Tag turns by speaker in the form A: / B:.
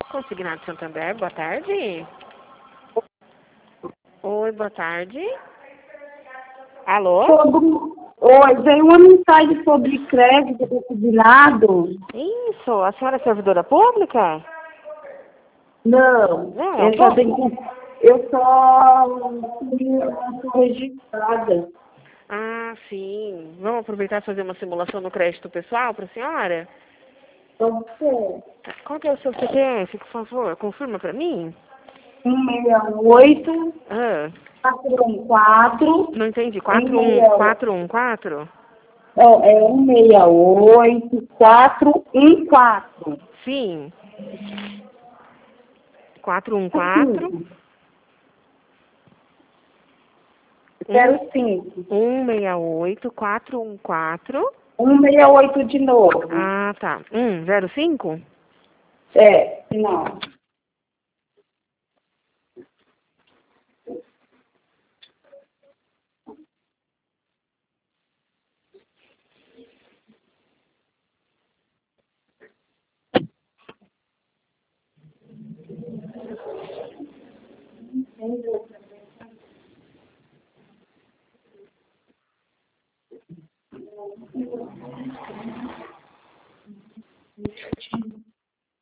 A: Consignado Santander, boa tarde. Oi, boa tarde. Alô?
B: Oi, veio uma mensagem sobre crédito do consignado.
A: Isso, a senhora é servidora pública?
B: Não,
A: Não,
B: eu só tenho. Eu sou registrada.
A: Ah, sim. Vamos aproveitar e fazer uma simulação no crédito pessoal para a senhora?
B: Pode ser.
A: Qual que é o seu CPF, por favor? Confirma para mim.
B: 168
A: Ah,
B: 414
A: não entendi.
B: 168.
A: 414?
B: Não, é 168 414.
A: Sim. 414
B: 05.
A: 168 414.
B: 168 de novo.
A: Ah, tá. 05?
B: É, não.